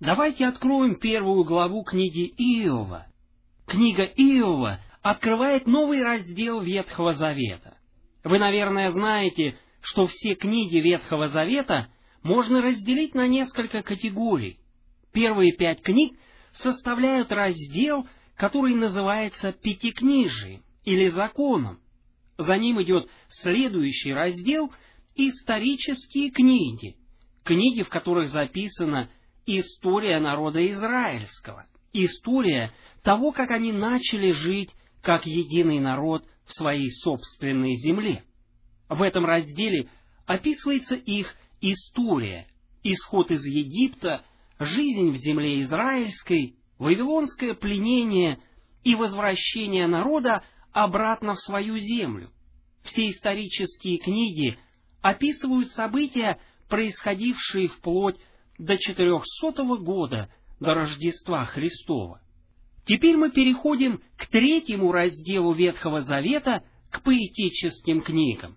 Давайте откроем первую главу книги Иова. Книга Иова открывает новый раздел Ветхого Завета. Вы, наверное, знаете, что все книги Ветхого Завета можно разделить на несколько категорий. Первые 5 книг составляют раздел, который называется Пятикнижием или Законом. За ним идет следующий раздел «Исторические книги», книги, в которых записана история народа израильского, история того, как они начали жить как единый народ в своей собственной земле. В этом разделе описывается их история, исход из Египта, жизнь в земле израильской, вавилонское пленение и возвращение народа обратно в свою землю. Все исторические книги описывают события, происходившие вплоть до 400 года, до Рождества Христова. Теперь мы переходим к 3-му разделу Ветхого Завета, к поэтическим книгам.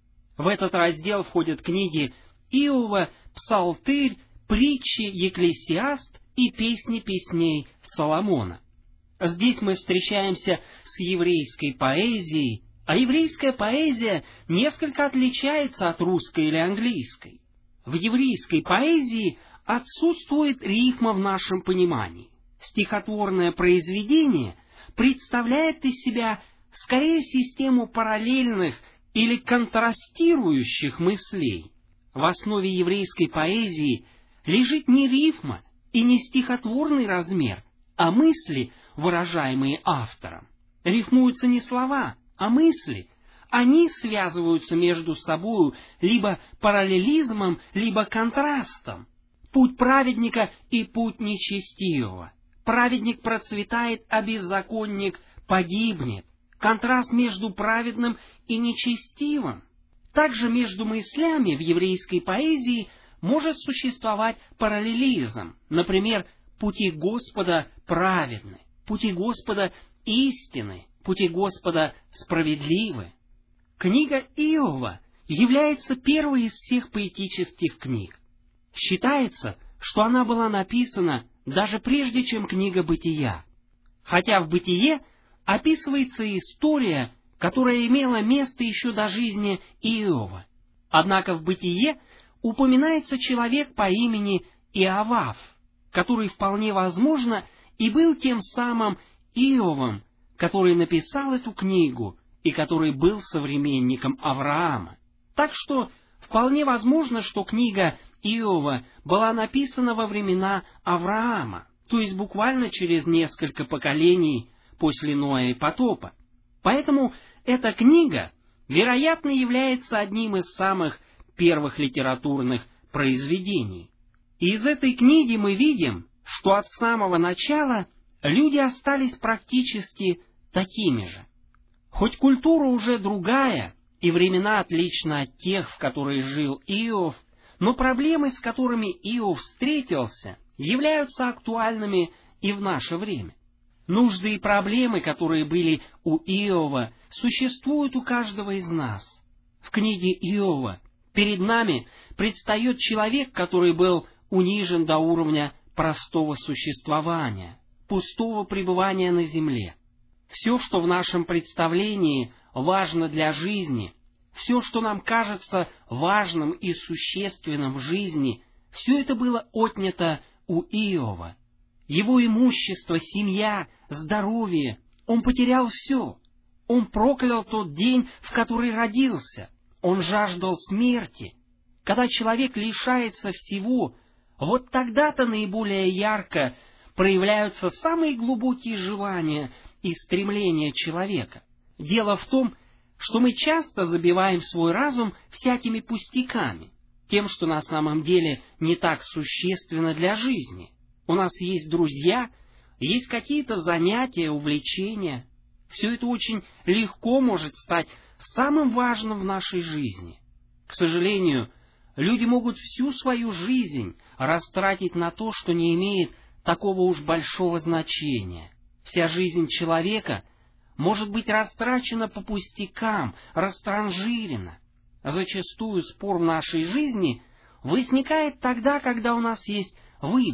В этот раздел входят книги Иова, Псалтырь, Притчи, Екклесиаст и Песни песней Соломона. Здесь мы встречаемся с еврейской поэзией, а еврейская поэзия несколько отличается от русской или английской. В еврейской поэзии отсутствует рифма в нашем понимании. Стихотворное произведение представляет из себя скорее систему параллельных или контрастирующих мыслей. В основе еврейской поэзии лежит не рифма и не стихотворный размер, а мысли, выражаемые автором. Рифмуются не слова, а мысли. Они связываются между собою либо параллелизмом, либо контрастом. Путь праведника и путь нечестивого. Праведник процветает, а беззаконник погибнет. Контраст между праведным и нечестивым. Также между мыслями в еврейской поэзии может существовать параллелизм. Например, пути Господа праведны, пути Господа истинны, пути Господа справедливы. Книга Иова является первой из всех поэтических книг. Считается, что она была написана даже прежде, чем книга Бытия. Хотя в Бытие описывается история, которая имела место еще до жизни Иова. Однако в Бытие упоминается человек по имени Иовав, который вполне возможно и был тем самым Иовом, который написал эту книгу и который был современником Авраама. Так что вполне возможно, что книга Иова была написана во времена Авраама, то есть буквально через несколько поколений после Ноя и потопа. Поэтому эта книга, вероятно, является одним из самых первых литературных произведений. И из этой книги мы видим, что от самого начала люди остались практически такими же. Хоть культура уже другая, и времена отличны от тех, в которые жил Иов, но проблемы, с которыми Иов встретился, являются актуальными и в наше время. Нужды и проблемы, которые были у Иова, существуют у каждого из нас. В книге Иова перед нами предстает человек, который был унижен до уровня простого существования, пустого пребывания на земле. Все, что в нашем представлении важно для жизни, все, что нам кажется важным и существенным в жизни, все это было отнято у Иова. Его имущество, семья, здоровье, он потерял все. Он проклял тот день, в который родился. Он жаждал смерти. Когда человек лишается всего, вот тогда-то наиболее ярко проявляются самые глубокие желания и стремления человека. Дело в том, что мы часто забиваем свой разум всякими пустяками, тем, что на самом деле не так существенно для жизни. У нас есть друзья, есть какие-то занятия, увлечения. Все это очень легко может стать самым важным в нашей жизни. К сожалению, люди могут всю свою жизнь растратить на то, что не имеет такого уж большого значения. Вся жизнь человека может быть растрачена по пустякам, растранжирена. Зачастую спор в нашей жизни возникает тогда, когда у нас есть выбор,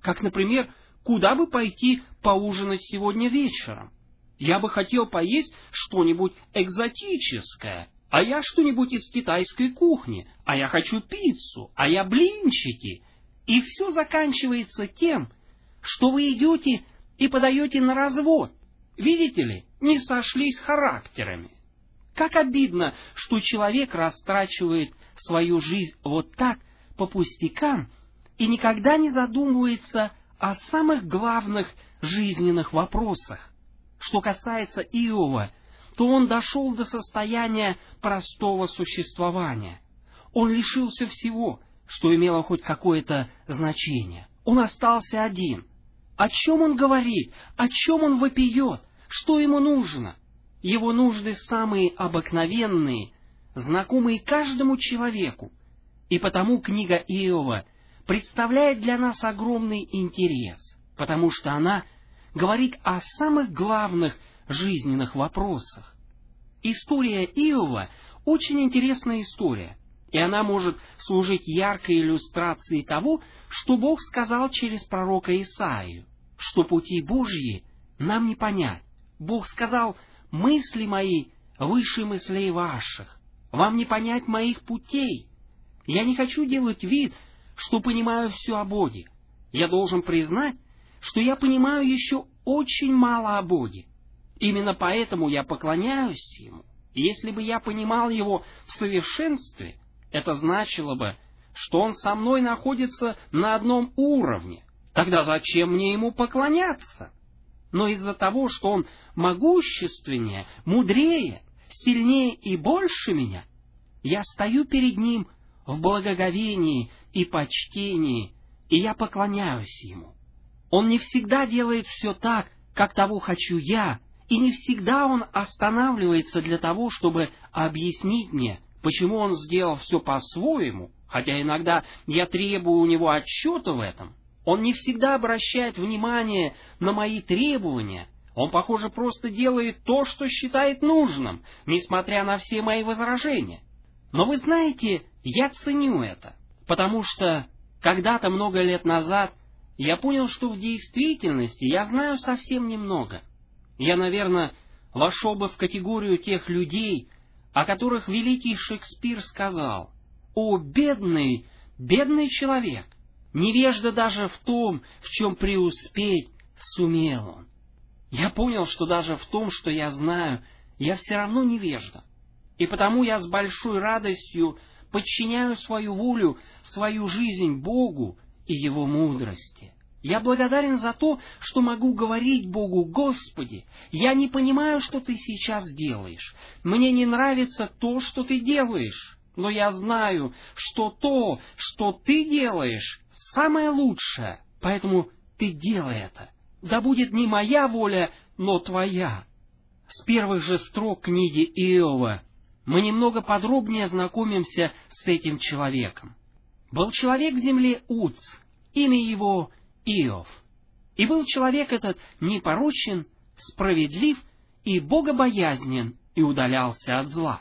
Как, например, куда бы пойти поужинать сегодня вечером? Я бы хотел поесть что-нибудь экзотическое, а я что-нибудь из китайской кухни, а я хочу пиццу, а я блинчики. И все заканчивается тем, что вы идете и подаете на развод. Видите ли, не сошлись характерами. Как обидно, что человек растрачивает свою жизнь вот так, по пустякам, и никогда не задумывается о самых главных жизненных вопросах. Что касается Иова, то он дошел до состояния простого существования. Он лишился всего, что имело хоть какое-то значение. Он остался один. О чем он говорит? О чем он вопиет? Что ему нужно? Его нужды самые обыкновенные, знакомые каждому человеку. И потому книга Иова представляет для нас огромный интерес, потому что она говорит о самых главных жизненных вопросах. История Иова очень интересная история, и она может служить яркой иллюстрацией того, что Бог сказал через пророка Исаию, что пути Божьи нам не понять. Бог сказал: «Мысли мои выше мыслей ваших, вам не понять моих путей». Я не хочу делать вид, что понимаю все о Боге. Я должен признать, что я понимаю еще очень мало о Боге. Именно поэтому я поклоняюсь Ему. Если бы я понимал Его в совершенстве, это значило бы, что Он со мной находится на одном уровне. Тогда зачем мне Ему поклоняться? Но из-за того, что Он могущественнее, мудрее, сильнее и больше меня, я стою перед Ним в благоговении и почтении, и я поклоняюсь Ему. Он не всегда делает все так, как того хочу я, и не всегда Он останавливается для того, чтобы объяснить мне, почему Он сделал все по-своему, хотя иногда я требую у Него отчета в этом. Он не всегда обращает внимание на мои требования. Он, похоже, просто делает то, что считает нужным, несмотря на все мои возражения. Но вы знаете, я ценю это, потому что когда-то много лет назад я понял, что в действительности я знаю совсем немного. Я, наверное, вошел бы в категорию тех людей, о которых великий Шекспир сказал: «О, бедный, бедный человек! Невежда даже в том, в чем преуспеть сумел он». Я понял, что даже в том, что я знаю, я все равно невежда. И потому я с большой радостью подчиняю свою волю, свою жизнь Богу и Его мудрости. Я благодарен за то, что могу говорить Богу: «Господи, я не понимаю, что Ты сейчас делаешь. Мне не нравится то, что Ты делаешь, но я знаю, что то, что Ты делаешь, самое лучшее, поэтому Ты делай это. Да будет не моя воля, но Твоя». С первых же строк книги Иова мы немного подробнее знакомимся с этим человеком. Был человек в земле Уц, имя его Иов. И был человек этот непорочен, справедлив и богобоязнен, и удалялся от зла.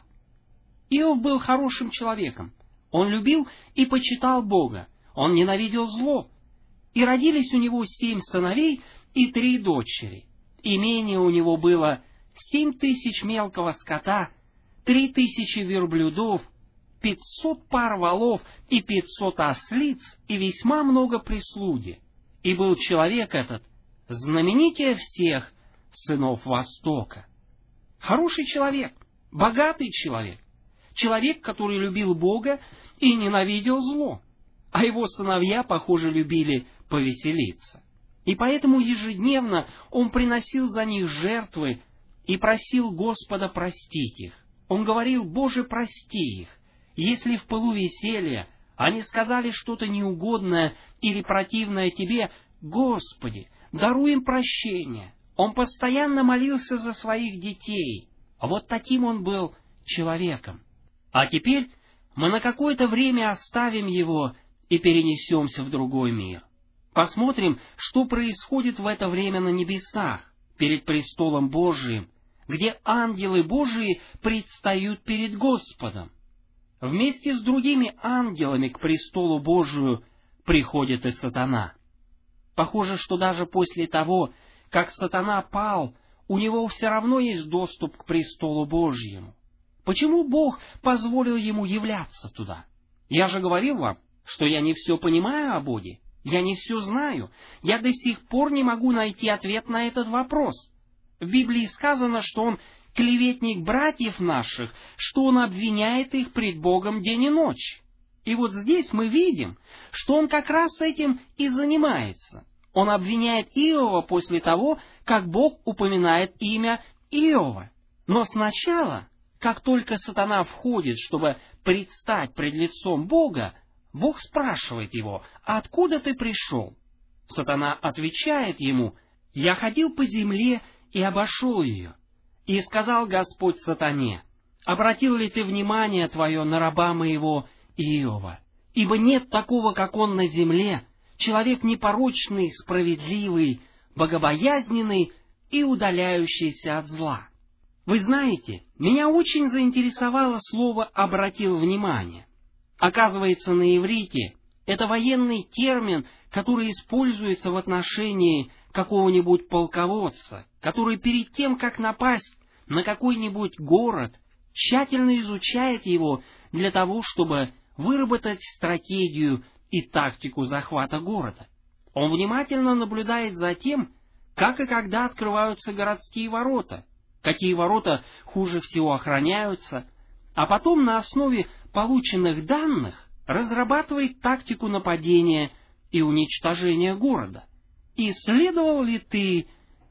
Иов был хорошим человеком. Он любил и почитал Бога. Он ненавидел зло. И родились у него 7 сыновей и 3 дочери. Имение у него было 7000 мелкого скота, 3000 верблюдов, 500 пар волов и 500 ослиц, и весьма много прислуги. И был человек этот знаменитее всех сынов Востока. Хороший человек, богатый человек, человек, который любил Бога и ненавидел зло, а его сыновья, похоже, любили повеселиться. И поэтому ежедневно он приносил за них жертвы и просил Господа простить их. Он говорил: «Боже, прости их, если в пылу веселья они сказали что-то неугодное или противное Тебе, Господи, даруй им прощение». Он постоянно молился за своих детей. Вот таким он был человеком. А теперь мы на какое-то время оставим его и перенесемся в другой мир. Посмотрим, что происходит в это время на небесах, перед престолом Божиим, где ангелы Божии предстают перед Господом. Вместе с другими ангелами к престолу Божию приходит и сатана. Похоже, что даже после того, как сатана пал, у него все равно есть доступ к престолу Божьему. Почему Бог позволил ему являться туда? Я же говорил вам, что я не все понимаю о Боге, я не все знаю, я до сих пор не могу найти ответ на этот вопрос. В Библии сказано, что он клеветник братьев наших, что он обвиняет их пред Богом день и ночь. И вот здесь мы видим, что он как раз этим и занимается. Он обвиняет Иова после того, как Бог упоминает имя Иова. Но сначала, как только сатана входит, чтобы предстать пред лицом Бога, Бог спрашивает его: «Откуда ты пришел?» Сатана отвечает ему: «Я ходил по земле и обошел ее». И сказал Господь сатане: «Обратил ли ты внимание твое на раба моего Иова? Ибо нет такого, как он на земле, человек непорочный, справедливый, богобоязненный и удаляющийся от зла». Вы знаете, меня очень заинтересовало слово «обратил внимание». Оказывается, на иврите это военный термин, который используется в отношении какого-нибудь полководца, который перед тем, как напасть на какой-нибудь город, тщательно изучает его для того, чтобы выработать стратегию и тактику захвата города. Он внимательно наблюдает за тем, как и когда открываются городские ворота, какие ворота хуже всего охраняются, а потом на основе полученных данных разрабатывает тактику нападения и уничтожения города. Исследовал ли ты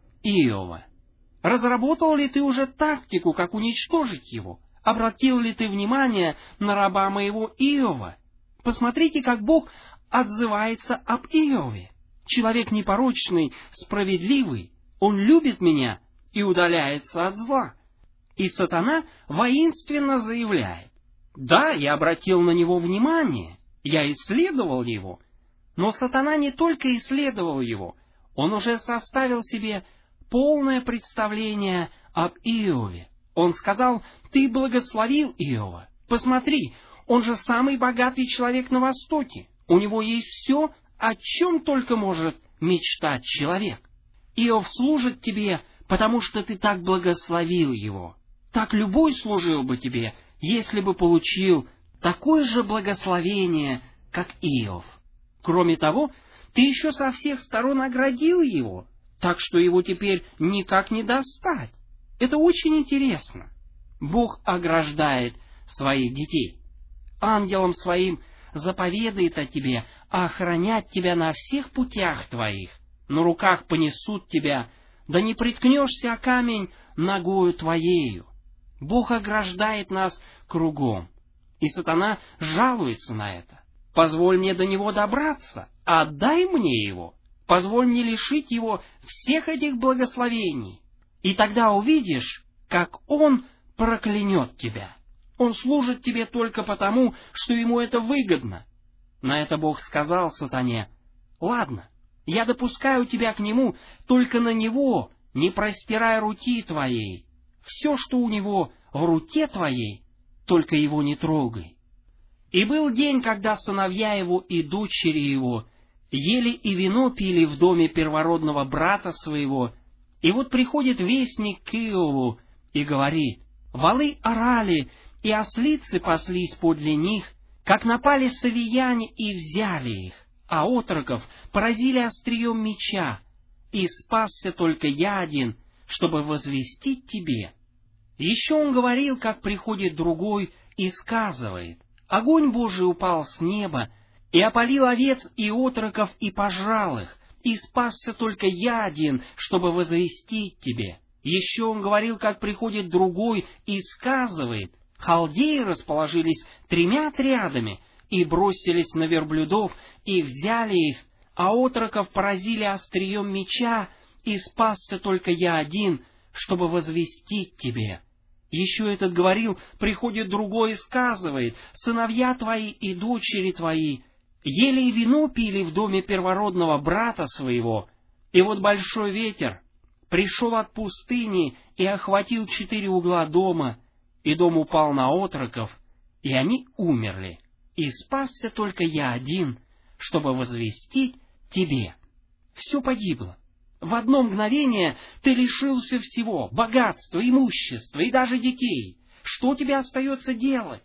Иова? Разработал ли ты уже тактику, как уничтожить его? Обратил ли ты внимание на раба моего Иова? Посмотрите, как Бог отзывается об Иове. Человек непорочный, справедливый, он любит меня и удаляется от зла. И сатана воинственно заявляет: «Да, я обратил на него внимание, я исследовал его». Но сатана не только исследовал его, он уже составил себе полное представление об Иове. Он сказал: «Ты благословил Иова. Посмотри, он же самый богатый человек на Востоке. У него есть все, о чем только может мечтать человек. Иов служит тебе, потому что ты так благословил его. Так любой служил бы тебе, если бы получил такое же благословение, как Иов. Кроме того, ты еще со всех сторон оградил его, так что его теперь никак не достать». Это очень интересно. Бог ограждает своих детей. Ангелам своим заповедает о тебе охранять тебя на всех путях твоих. На руках понесут тебя, да не приткнешься о камень ногою твоею. Бог ограждает нас кругом, и сатана жалуется на это. «Позволь мне до него добраться, отдай мне его, позволь мне лишить его всех этих благословений, и тогда увидишь, как он проклянет тебя. Он служит тебе только потому, что ему это выгодно». На это Бог сказал сатане: «Ладно, я допускаю тебя к нему, только на него не простирай руки твоей. Все, что у него в руке твоей, только его не трогай». И был день, когда сыновья его и дочери его ели и вино пили в доме первородного брата своего. И вот приходит вестник к Иову и говорит: «Волы орали, и ослицы паслись подле них, как напали савияне и взяли их, а отроков поразили острием меча, и спасся только я один, чтобы возвестить тебе». Еще он говорил, как приходит другой и сказывает: «Огонь Божий упал с неба, и опалил овец и отроков, и пожрал их, и спасся только я один, чтобы возвестить тебе». Еще он говорил, как приходит другой и сказывает: «Халдеи расположились 3 отрядами, и бросились на верблюдов, и взяли их, а отроков поразили острием меча, и спасся только я один, чтобы возвестить тебе». Еще этот говорил, приходит другой и сказывает: «Сыновья твои и дочери твои ели и вино пили в доме первородного брата своего, и вот большой ветер пришел от пустыни и охватил 4 угла дома, и дом упал на отроков, и они умерли, и спасся только я один, чтобы возвестить тебе». все погибло. В одно мгновение ты лишился всего, богатства, имущества и даже детей. Что тебе остается делать?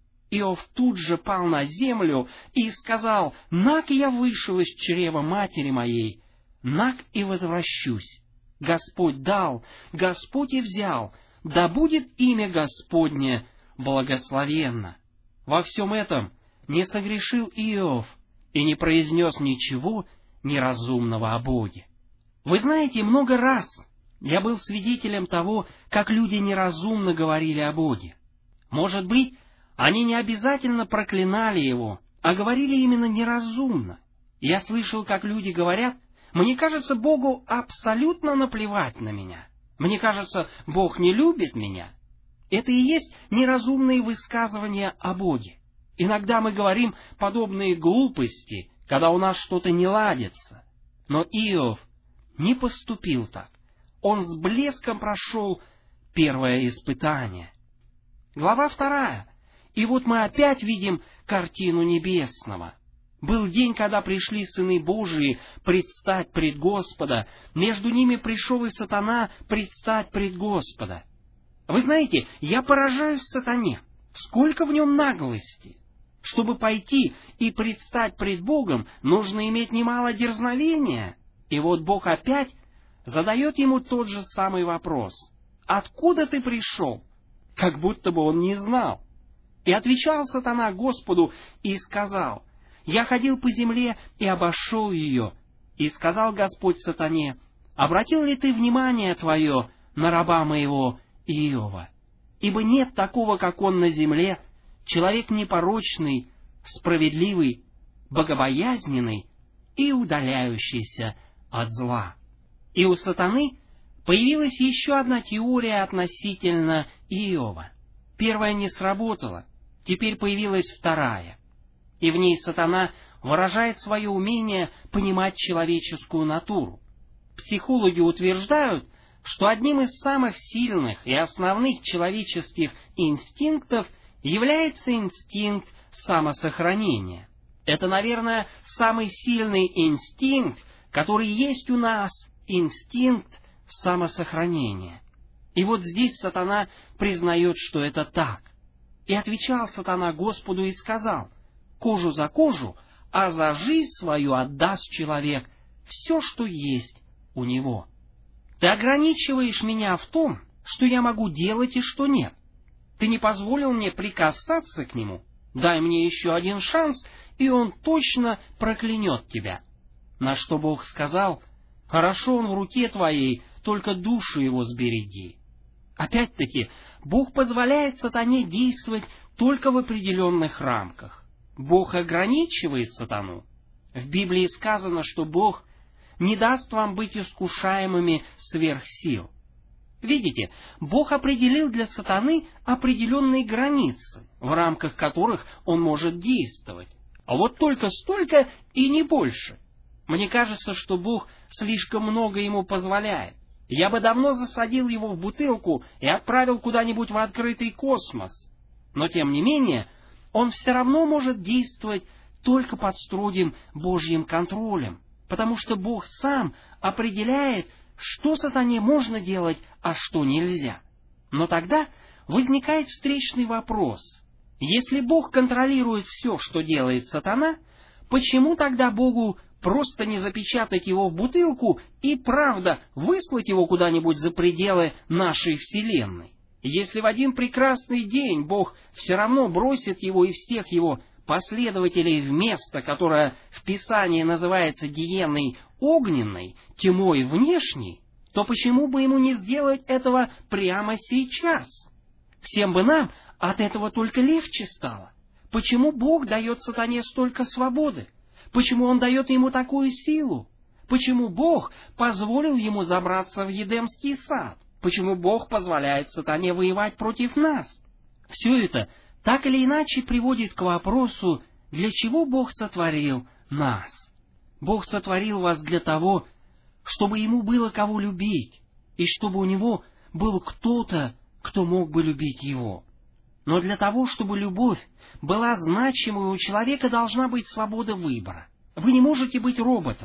Иов тут же пал на землю и сказал: «Нак я вышел из чрева матери моей, нак и возвращусь. Господь дал, Господь и взял, да будет имя Господне благословенно». Во всем этом не согрешил Иов и не произнес ничего неразумного о Боге. Вы знаете, много раз я был свидетелем того, как люди неразумно говорили о Боге. Может быть, они не обязательно проклинали Его, а говорили именно неразумно. Я слышал, как люди говорят: «Мне кажется, Богу абсолютно наплевать на меня. Мне кажется, Бог не любит меня». Это и есть неразумные высказывания о Боге. Иногда мы говорим подобные глупости, когда у нас что-то не ладится. Но Иов не поступил так. Он с блеском прошел первое испытание. Глава 2. И вот мы опять видим картину небесного. Был день, когда пришли сыны Божии предстать пред Господа. Между ними пришел и сатана предстать пред Господа. Вы знаете, я поражаюсь сатане. Сколько в нем наглости! Чтобы пойти и предстать пред Богом, нужно иметь немало дерзновения. И вот Бог опять задает ему тот же самый вопрос: «Откуда ты пришел?» Как будто бы он не знал. И отвечал сатана Господу и сказал: «Я ходил по земле и обошел ее». И сказал Господь сатане: «Обратил ли ты внимание твое на раба моего Иова? Ибо нет такого, как он на земле, человек непорочный, справедливый, богобоязненный и удаляющийся от зла». И у сатаны появилась еще одна теория относительно Иова. Первая не сработала, теперь появилась вторая. И в ней сатана выражает свое умение понимать человеческую натуру. Психологи утверждают, что одним из самых сильных и основных человеческих инстинктов является инстинкт самосохранения. Это, наверное, самый сильный инстинкт, который есть у нас, инстинкт самосохранения. И вот здесь сатана признает, что это так. И отвечал сатана Господу и сказал: «Кожу за кожу, а за жизнь свою отдаст человек все, что есть у него». Ты ограничиваешь меня в том, что я могу делать и что нет. Ты не позволил мне прикасаться к нему. Дай мне еще один шанс, и он точно проклянет тебя. На что Бог сказал: «Хорошо, он в руке твоей, только душу его сбереги». Опять-таки, Бог позволяет сатане действовать только в определенных рамках. Бог ограничивает сатану. В Библии сказано, что Бог не даст вам быть искушаемыми сверх сил. Видите, Бог определил для сатаны определенные границы, в рамках которых он может действовать. А вот только столько и не больше. Мне кажется, что Бог слишком много ему позволяет. Я бы давно засадил его в бутылку и отправил куда-нибудь в открытый космос. Но, тем не менее, он все равно может действовать только под строгим Божьим контролем, потому что Бог сам определяет, что сатане можно делать, а что нельзя. Но тогда возникает встречный вопрос. Если Бог контролирует все, что делает сатана, почему тогда Богу просто не запечатать его в бутылку и, правда, выслать его куда-нибудь за пределы нашей Вселенной? Если в один прекрасный день Бог все равно бросит его и всех его последователей в место, которое в Писании называется гиенной огненной, тьмой внешней, то почему бы ему не сделать этого прямо сейчас? Всем бы нам от этого только легче стало. Почему Бог дает сатане столько свободы? Почему Он дает ему такую силу? Почему Бог позволил ему забраться в Едемский сад? Почему Бог позволяет сатане воевать против нас? Все это так или иначе приводит к вопросу, для чего Бог сотворил нас. Бог сотворил вас для того, чтобы Ему было кого любить, и чтобы у Него был кто-то, кто мог бы любить Его. Но для того, чтобы любовь была значимой, у человека должна быть свобода выбора. Вы не можете быть роботом.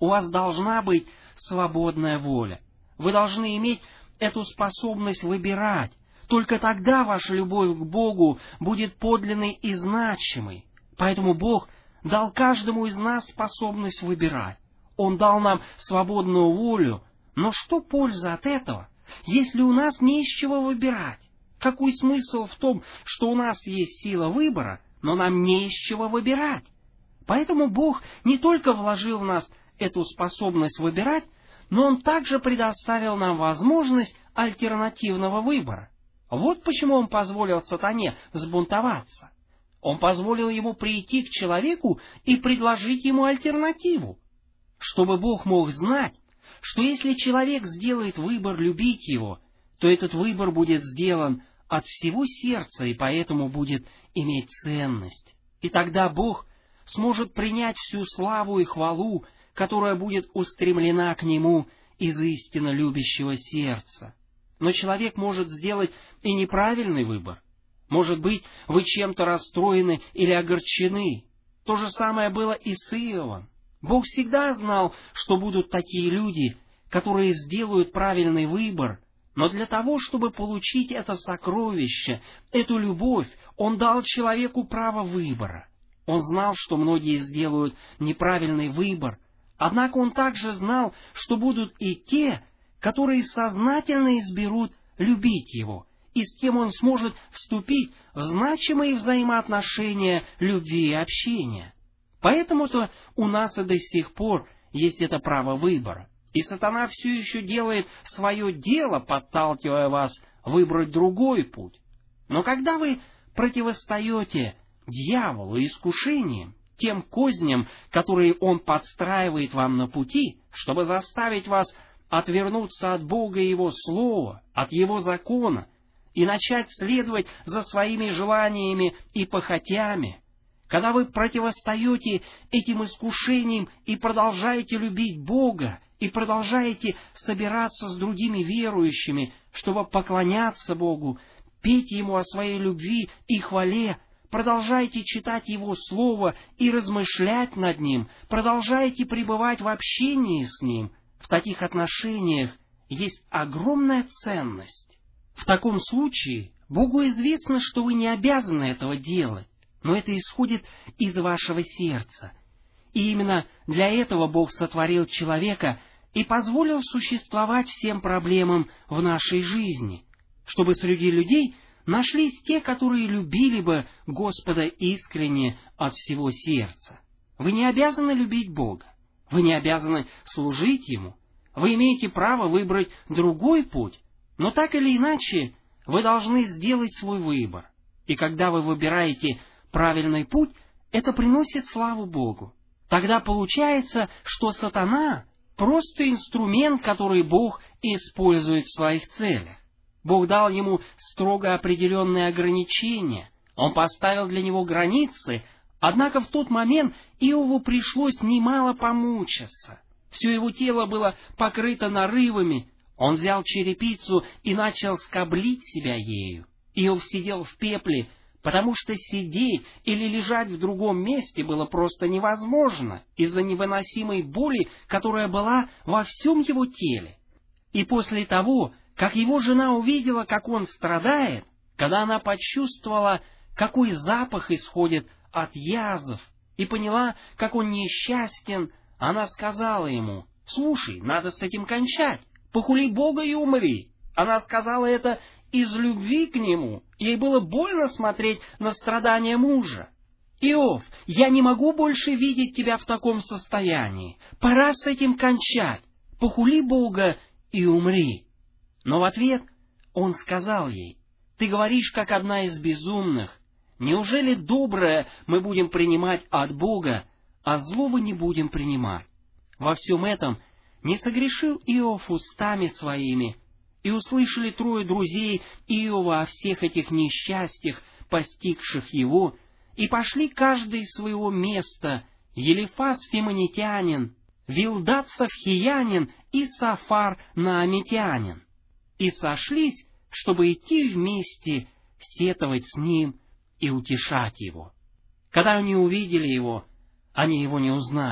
у вас должна быть свободная воля. Вы должны иметь эту способность выбирать. Только тогда ваша любовь к Богу будет подлинной и значимой. Поэтому Бог дал каждому из нас способность выбирать. Он дал нам свободную волю. Но что польза от этого, если у нас не из чего выбирать? Какой смысл в том, что у нас есть сила выбора, но нам не из чего выбирать? Поэтому Бог не только вложил в нас эту способность выбирать, но Он также предоставил нам возможность альтернативного выбора. Вот почему Он позволил сатане взбунтоваться. Он позволил ему прийти к человеку и предложить ему альтернативу, чтобы Бог мог знать, что если человек сделает выбор любить Его, то этот выбор будет сделан от всего сердца и поэтому будет иметь ценность. И тогда Бог сможет принять всю славу и хвалу, которая будет устремлена к Нему из истинно любящего сердца. Но человек может сделать и неправильный выбор. Может быть, вы чем-то расстроены или огорчены. То же самое было и с Иовом. Бог всегда знал, что будут такие люди, которые сделают правильный выбор, но для того, чтобы получить это сокровище, эту любовь, Он дал человеку право выбора. Он знал, что многие сделают неправильный выбор, однако Он также знал, что будут и те, которые сознательно изберут любить Его, и с кем Он сможет вступить в значимые взаимоотношения любви и общения. Поэтому-то у нас и до сих пор есть это право выбора. И сатана все еще делает свое дело, подталкивая вас выбрать другой путь. Но когда вы противостоите дьяволу и искушениям, тем козням, которые он подстраивает вам на пути, чтобы заставить вас отвернуться от Бога и Его Слова, от Его закона, и начать следовать за своими желаниями и похотями, когда вы противостоите этим искушениям и продолжаете любить Бога, и продолжаете собираться с другими верующими, чтобы поклоняться Богу, петь Ему о своей любви и хвале, продолжайте читать Его Слово и размышлять над Ним, продолжайте пребывать в общении с Ним, в таких отношениях есть огромная ценность. В таком случае Богу известно, что вы не обязаны этого делать, но это исходит из вашего сердца. И именно для этого Бог сотворил человека и позволил существовать всем проблемам в нашей жизни, чтобы среди людей нашлись те, которые любили бы Господа искренне от всего сердца. Вы не обязаны любить Бога, вы не обязаны служить Ему, вы имеете право выбрать другой путь, но так или иначе вы должны сделать свой выбор. И когда вы выбираете правильный путь, это приносит славу Богу. Тогда получается, что сатана просто инструмент, который Бог использует в своих целях. Бог дал ему строго определенные ограничения. Он поставил для него границы, однако в тот момент Иову пришлось немало помучиться. Все его тело было покрыто нарывами. Он взял черепицу и начал скоблить себя ею. Иов сидел в пепле, потому что сидеть или лежать в другом месте было просто невозможно из-за невыносимой боли, которая была во всем его теле. И после того, как его жена увидела, как он страдает, когда она почувствовала, какой запах исходит от язв, и поняла, как он несчастен, она сказала ему: «Слушай, надо с этим кончать, похули Бога и умри». Она сказала это из любви к нему. Ей было больно смотреть на страдания мужа. «Иов, я не могу больше видеть тебя в таком состоянии. Пора с этим кончать. Похули Бога и умри». Но в ответ он сказал ей: «Ты говоришь, как одна из безумных. Неужели доброе мы будем принимать от Бога, а злого не будем принимать?» Во всем этом не согрешил Иов устами своими. И услышали трое друзей Иова о всех этих несчастьях, постигших его, и пошли каждый из своего места: Елифаз Фимонитянин, Вилдат Савхиянин и Сафар Наамитянин, и сошлись, чтобы идти вместе, сетовать с ним и утешать его. Когда они увидели его, они его не узнали.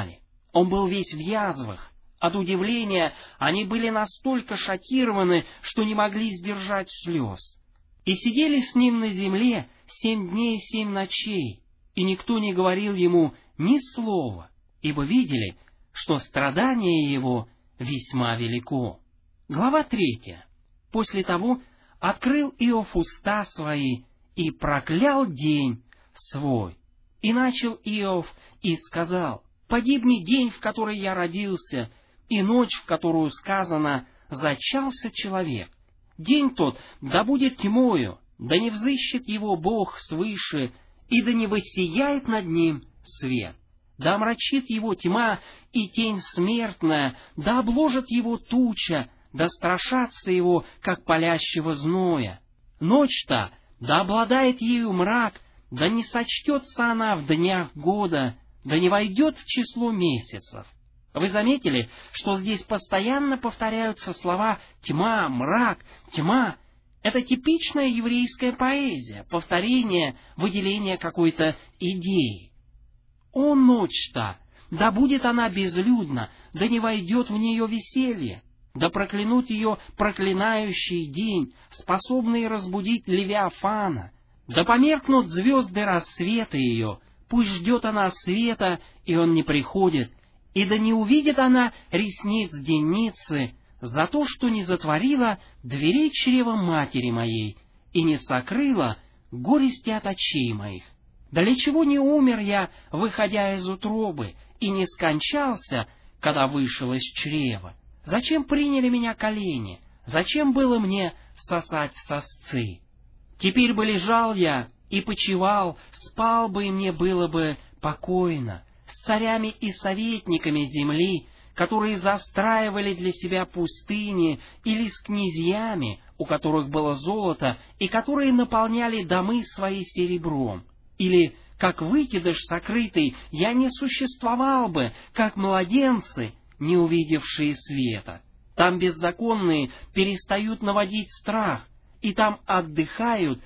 Он был весь в язвах. От удивления они были настолько шокированы, что не могли сдержать слез. И сидели с ним на земле 7 дней и 7 ночей, и никто не говорил ему ни слова, ибо видели, что страдание его весьма велико. Глава 3. После того открыл Иов уста свои и проклял день свой. И начал Иов и сказал: «Погибни день, в который я родился, и ночь, в которую сказано, зачался человек. День тот да будет тьмою, да не взыщет его Бог свыше, и да не воссияет над ним свет. Да омрачит его тьма и тень смертная, да обложит его туча, да страшатся его, как палящего зноя. Ночь-то да обладает ею мрак, да не сочтется она в днях года, да не войдет в число месяцев». Вы заметили, что здесь постоянно повторяются слова «тьма», «мрак», «тьма». Это типичная еврейская поэзия, повторение, выделение какой-то идеи. «О, ночь-то! Да будет она безлюдна, да не войдет в нее веселье, да проклянут ее проклинающий день, способный разбудить Левиафана, да померкнут звезды рассвета ее, пусть ждет она света, и он не приходит, и да не увидит она ресниц денницы за то, что не затворила дверей чрева матери моей и не сокрыла горести от очей моих. Да для чего не умер я, выходя из утробы, и не скончался, когда вышел из чрева? Зачем приняли меня колени? Зачем было мне сосать сосцы? Теперь бы лежал я и почивал, спал бы, и мне было бы покойно, с царями и советниками земли, которые застраивали для себя пустыни, или с князьями, у которых было золото, и которые наполняли домы свои серебром. Или, как выкидыш сокрытый, я не существовал бы, как младенцы, не увидевшие света. Там беззаконные перестают наводить страх, и там отдыхают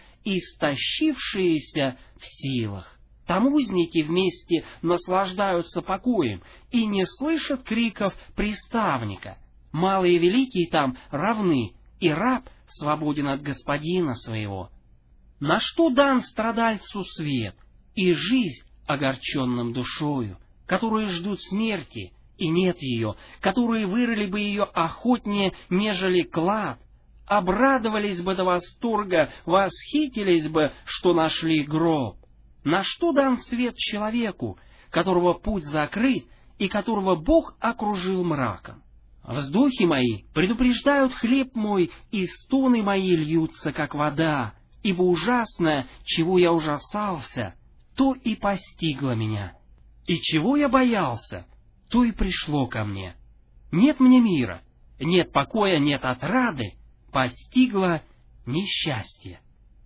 истощившиеся в силах. Там узники вместе наслаждаются покоем и не слышат криков приставника. Малые и великие там равны, и раб свободен от господина своего. На что дан страдальцу свет и жизнь огорченным душою, которые ждут смерти, и нет ее, которые вырыли бы ее охотнее, нежели клад, обрадовались бы до восторга, восхитились бы, что нашли гроб. На что дан свет человеку, которого путь закрыт и которого Бог окружил мраком? Вздохи мои предупреждают хлеб мой, и стоны мои льются, как вода, ибо ужасное, чего я ужасался, то и постигло меня, и чего я боялся, то и пришло ко мне. Нет мне мира, нет покоя, нет отрады, постигло несчастье».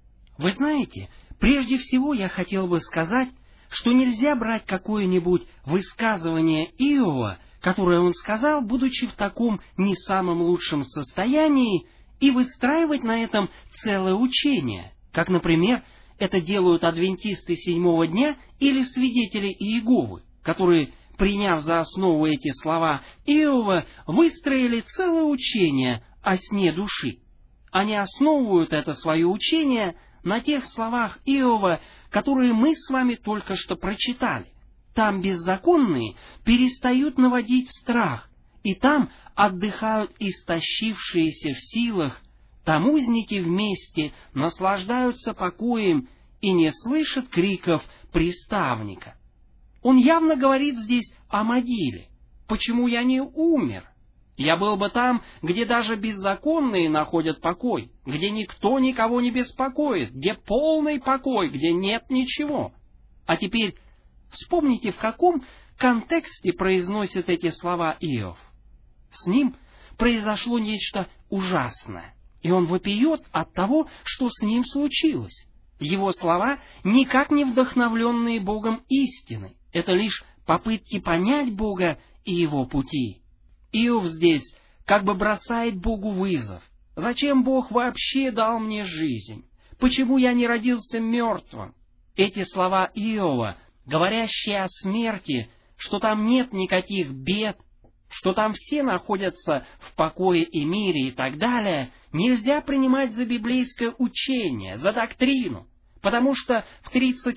Вы знаете, прежде всего я хотел бы сказать, что нельзя брать какое-нибудь высказывание Иова, которое он сказал, будучи в таком не самом лучшем состоянии, и выстраивать на этом целое учение, как, например, это делают адвентисты седьмого дня или свидетели Иеговы, которые, приняв за основу эти слова Иова, выстроили целое учение о сне души. Они основывают это свое учение на тех словах Иова, которые мы с вами только что прочитали. Там беззаконные перестают наводить страх, и там отдыхают истощившиеся в силах, там узники вместе наслаждаются покоем и не слышат криков приставника. Он явно говорит здесь о могиле. Почему я не умер? Я был бы там, где даже беззаконные находят покой, где никто никого не беспокоит, где полный покой, где нет ничего. А теперь вспомните, в каком контексте произносит эти слова Иов. С ним произошло нечто ужасное, и он вопиет от того, что с ним случилось. Его слова никак не вдохновленные Богом истины, это лишь попытки понять Бога и Его пути. Иов здесь как бы бросает Богу вызов. Зачем Бог вообще дал мне жизнь? Почему я не родился мертвым? Эти слова Иова, говорящие о смерти, что там нет никаких бед, что там все находятся в покое и мире и так далее, нельзя принимать за библейское учение, за доктрину, потому что в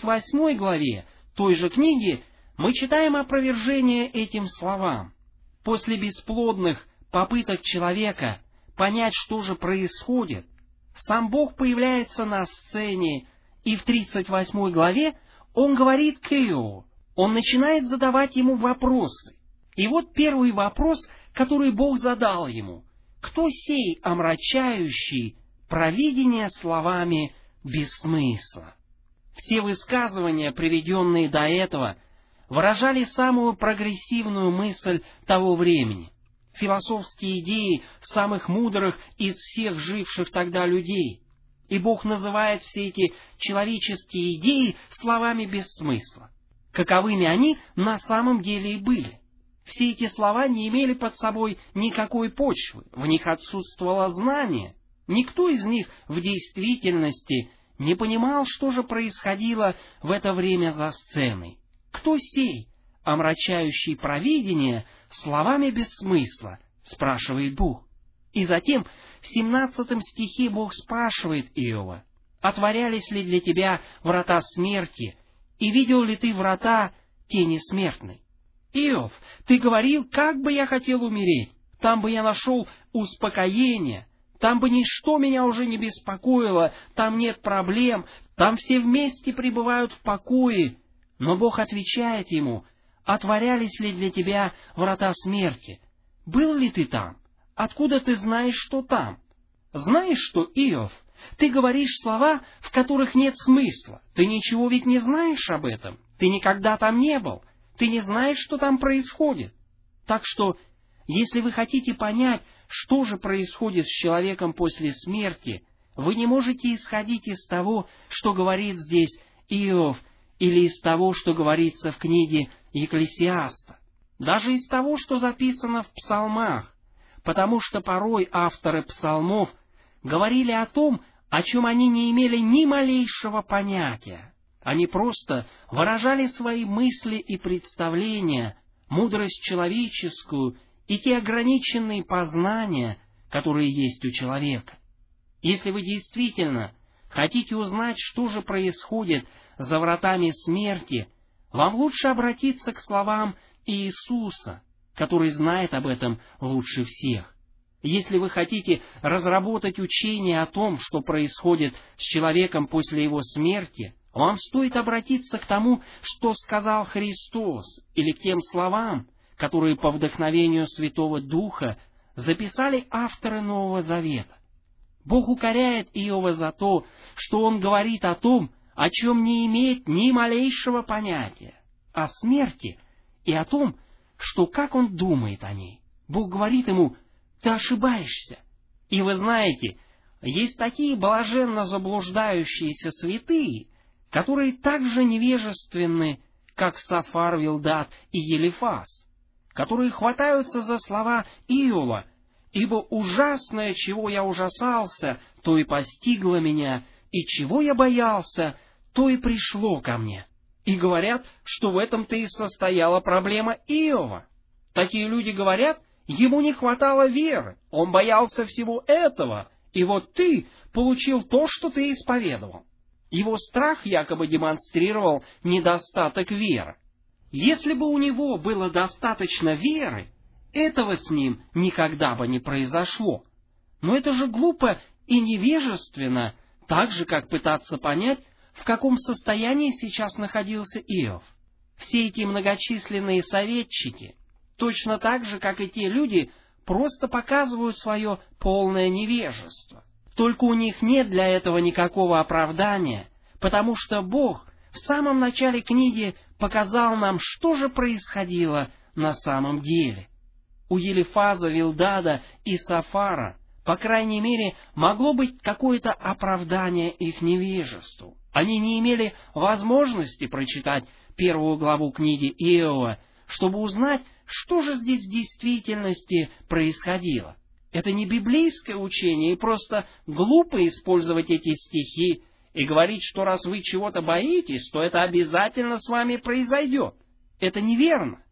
38 главе той же книги мы читаем опровержение этим словам. После бесплодных попыток человека понять, что же происходит, сам Бог появляется на сцене, и в 38 главе Он говорит к Иову, Он начинает задавать ему вопросы. И вот первый вопрос, который Бог задал ему: «Кто сей омрачающий провидение словами без смысла?» Все высказывания, приведенные до этого, выражали самую прогрессивную мысль того времени, философские идеи самых мудрых из всех живших тогда людей. И Бог называет все эти человеческие идеи словами без смысла. Каковыми они на самом деле и были. Все эти слова не имели под собой никакой почвы, в них отсутствовало знание. Никто из них в действительности не понимал, что же происходило в это время за сценой. «Кто сей, омрачающий провидение словами без смысла?» — спрашивает Бог. И затем в 17 стихе Бог спрашивает Иова: «Отворялись ли для тебя врата смерти, и видел ли ты врата тени смертной?» «Иов, ты говорил, как бы я хотел умереть, там бы я нашел успокоение, там бы ничто меня уже не беспокоило, там нет проблем, там все вместе пребывают в покое». Но Бог отвечает ему: «Отворялись ли для тебя врата смерти? Был ли ты там? Откуда ты знаешь, что там?» Знаешь что, Иов, ты говоришь слова, в которых нет смысла. Ты ничего ведь не знаешь об этом. Ты никогда там не был. Ты не знаешь, что там происходит. Так что, если вы хотите понять, что же происходит с человеком после смерти, вы не можете исходить из того, что говорит здесь Иов, или из того, что говорится в книге Екклесиаста, даже из того, что записано в псалмах, потому что порой авторы псалмов говорили о том, о чем они не имели ни малейшего понятия. Они просто выражали свои мысли и представления, мудрость человеческую и те ограниченные познания, которые есть у человека. Если вы действительно хотите узнать, что же происходит за вратами смерти, вам лучше обратиться к словам Иисуса, который знает об этом лучше всех. Если вы хотите разработать учение о том, что происходит с человеком после его смерти, вам стоит обратиться к тому, что сказал Христос, или к тем словам, которые по вдохновению Святого Духа записали авторы Нового Завета. Бог укоряет Иова за то, что он говорит о том, о чем не имеет ни малейшего понятия, о смерти и о том, что как он думает о ней. Бог говорит ему: «Ты ошибаешься». И вы знаете, есть такие блаженно заблуждающиеся святые, которые так же невежественны, как Сафар, Вилдат и Елифаз, которые хватаются за слова Иова: «Ибо ужасное, чего я ужасался, то и постигло меня, и чего я боялся, то и пришло ко мне». И говорят, что в этом-то и состояла проблема Иова. Такие люди говорят, ему не хватало веры, он боялся всего этого, и вот ты получил то, что ты исповедовал. Его страх якобы демонстрировал недостаток веры. Если бы у него было достаточно веры, этого с ним никогда бы не произошло. Но это же глупо и невежественно, так же, как пытаться понять, в каком состоянии сейчас находился Иов. Все эти многочисленные советчики, точно так же, как и те люди, просто показывают свое полное невежество. Только у них нет для этого никакого оправдания, потому что Бог в самом начале книги показал нам, что же происходило на самом деле. У Елифаза, Вилдада и Сафара, по крайней мере, могло быть какое-то оправдание их невежеству. Они не имели возможности прочитать 1 главу книги Иова, чтобы узнать, что же здесь в действительности происходило. Это не библейское учение, и просто глупо использовать эти стихи и говорить, что раз вы чего-то боитесь, то это обязательно с вами произойдет. Это неверно.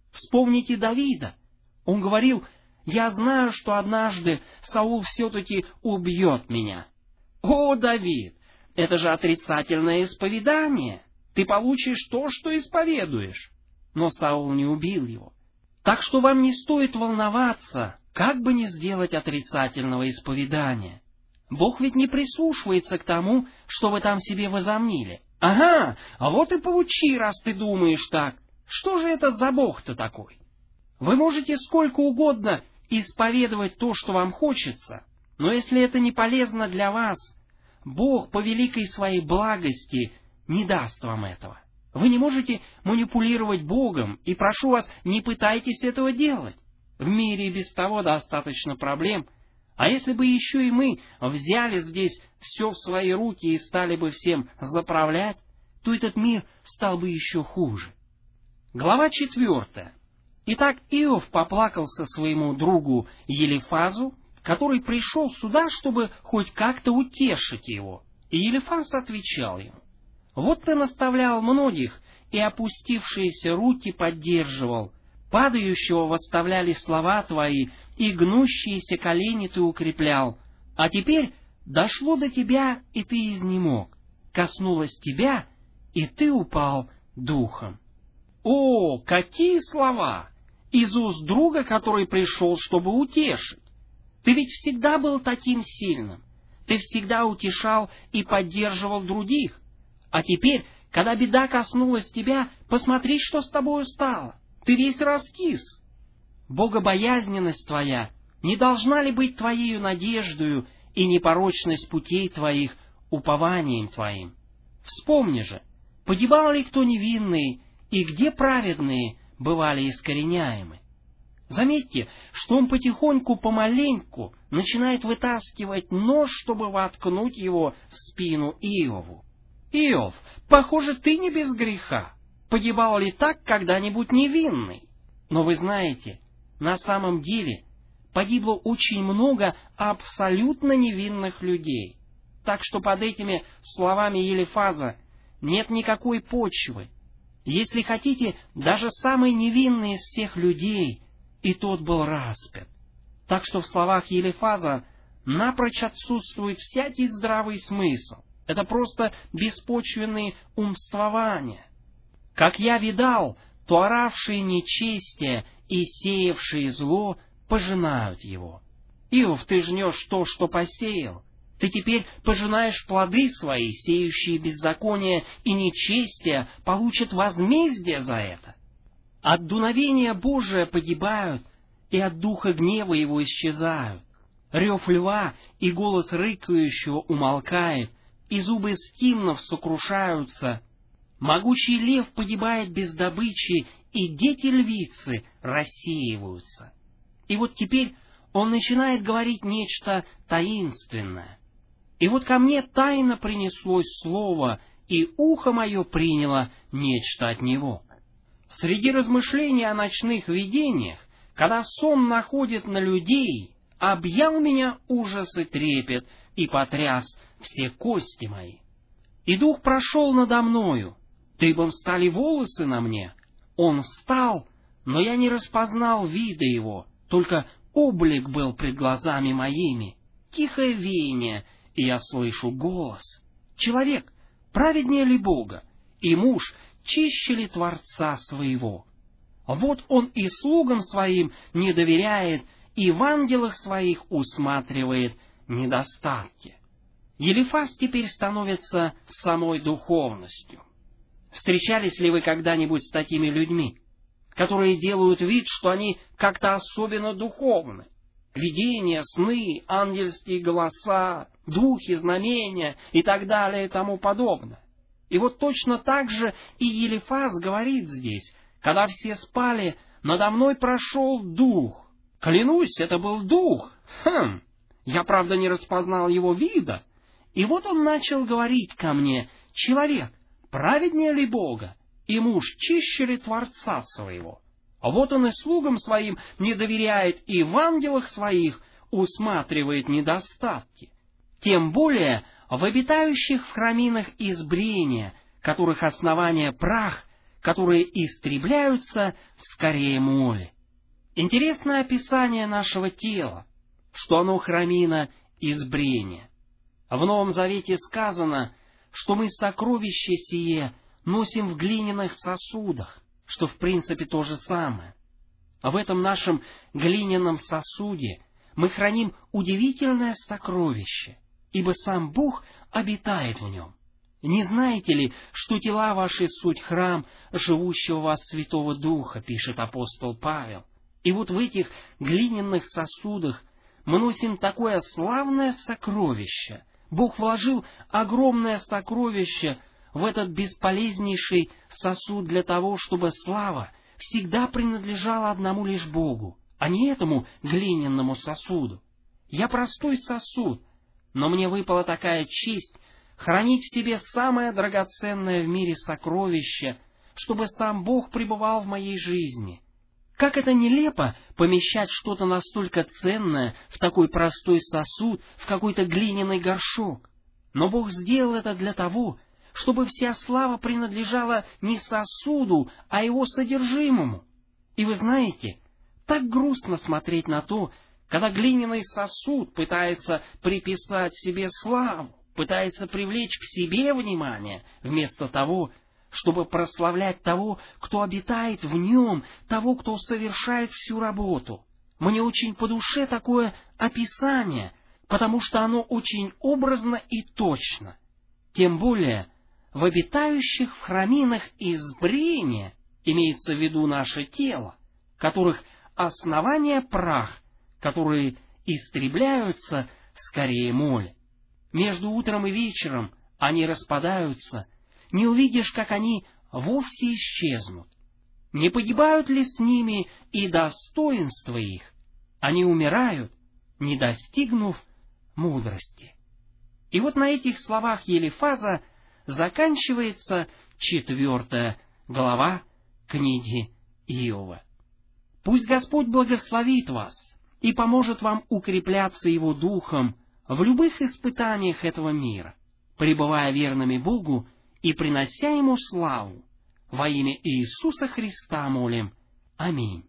Вспомните Давида. Он говорил: «Я знаю, что однажды Саул все-таки убьет меня». О, Давид, это же отрицательное исповедание. Ты получишь то, что исповедуешь. Но Саул не убил его. Так что вам не стоит волноваться, как бы не сделать отрицательного исповедания. Бог ведь не прислушивается к тому, что вы там себе возомнили. Ага, а вот и получи, раз ты думаешь так. Что же это за Бог-то такой? Вы можете сколько угодно исповедовать то, что вам хочется, но если это не полезно для вас, Бог по великой своей благости не даст вам этого. Вы не можете манипулировать Богом, и прошу вас, не пытайтесь этого делать. В мире и без того достаточно проблем, а если бы еще и мы взяли здесь все в свои руки и стали бы всем заправлять, то этот мир стал бы еще хуже. Глава 4. Итак, Иов поплакался своему другу Елифазу, который пришел сюда, чтобы хоть как-то утешить его. И Елифаз отвечал ему: «Вот ты наставлял многих, и опустившиеся руки поддерживал, падающего восставляли слова твои, и гнущиеся колени ты укреплял. А теперь дошло до тебя, и ты изнемог, коснулось тебя, и ты упал духом». О, какие слова! Из уст друга, который пришел, чтобы утешить. Ты ведь всегда был таким сильным. Ты всегда утешал и поддерживал других. А теперь, когда беда коснулась тебя, посмотри, что с тобою стало. Ты весь раскис. Богобоязненность твоя не должна ли быть твоею надеждою и непорочность путей твоих упованием твоим? Вспомни же, погибал ли кто невинный, и где праведные бывали искореняемы? Заметьте, что он потихоньку, помаленьку начинает вытаскивать нож, чтобы воткнуть его в спину Иову. «Иов, похоже, ты не без греха. Погибал ли так когда-нибудь невинный?» Но вы знаете, на самом деле погибло очень много абсолютно невинных людей. Так что под этими словами Елифаза нет никакой почвы. Если хотите, даже самый невинный из всех людей, и тот был распят. Так что в словах Елифаза напрочь отсутствует всякий здравый смысл. Это просто беспочвенные умствования. «Как я видал, то оравшие нечестие и сеявшие зло пожинают его». Иов, ты жнешь то, что посеял. Ты теперь пожинаешь плоды свои, сеющие беззаконие и нечестие получат возмездие за это. От дуновения Божия погибают, и от духа гнева его исчезают. Рев льва и голос рыкающего умолкает, и зубы скимнов сокрушаются. Могучий лев погибает без добычи, и дети львицы рассеиваются. И вот теперь он начинает говорить нечто таинственное. «И вот ко мне тайно принеслось слово, и ухо мое приняло нечто от него». Среди размышлений о ночных видениях, когда сон находит на людей, объял меня ужас и трепет, и потряс все кости мои. И дух прошел надо мною, дыбом стали волосы на мне. Он встал, но я не распознал вида его, только облик был пред глазами моими. Тихое веяние, и я слышу голос. Человек праведнее ли Бога, и муж чище ли Творца своего? Вот он и слугам своим не доверяет, и в ангелах своих усматривает недостатки. Елифаз теперь становится самой духовностью. Встречались ли вы когда-нибудь с такими людьми, которые делают вид, что они как-то особенно духовны? Видения, сны, ангельские голоса, духи, знамения и так далее и тому подобное. И вот точно так же и Елифаз говорит здесь: когда все спали, надо мной прошел дух. Клянусь, это был дух. Я, правда, не распознал его вида. И вот он начал говорить ко мне: человек праведнее ли Бога, и муж чище ли Творца своего? А вот он и слугам своим не доверяет, и в ангелах своих усматривает недостатки. Тем более в обитающих в храминах избрения, которых основание прах, которые истребляются скорее моли. Интересное описание нашего тела, что оно храмина из брения. В Новом Завете сказано, что мы сокровище сие носим в глиняных сосудах, что в принципе то же самое. В этом нашем глиняном сосуде мы храним удивительное сокровище, ибо сам Бог обитает в нем. Не знаете ли, что тела ваши суть храм живущего в вас Святого Духа, пишет апостол Павел. И вот в этих глиняных сосудах мы носим такое славное сокровище. Бог вложил огромное сокровище в этот бесполезнейший сосуд для того, чтобы слава всегда принадлежала одному лишь Богу, а не этому глиняному сосуду. Я простой сосуд, но мне выпала такая честь хранить в себе самое драгоценное в мире сокровище, чтобы сам Бог пребывал в моей жизни. Как это нелепо помещать что-то настолько ценное в такой простой сосуд, в какой-то глиняный горшок. Но Бог сделал это для того, чтобы вся слава принадлежала не сосуду, а его содержимому. И вы знаете, так грустно смотреть на то, когда глиняный сосуд пытается приписать себе славу, пытается привлечь к себе внимание, вместо того, чтобы прославлять того, кто обитает в нем, того, кто совершает всю работу. Мне очень по душе такое описание, потому что оно очень образно и точно. Тем более, в обитающих в храминах из брения имеется в виду наше тело, которых основание прах, которые истребляются скорее моль. Между утром и вечером они распадаются, не увидишь, как они вовсе исчезнут. Не погибают ли с ними и достоинства их? Они умирают, не достигнув мудрости. И вот на этих словах Елифаза заканчивается 4 глава книги Иова. Пусть Господь благословит вас и поможет вам укрепляться Его Духом в любых испытаниях этого мира, пребывая верными Богу и принося Ему славу. Во имя Иисуса Христа молим. Аминь.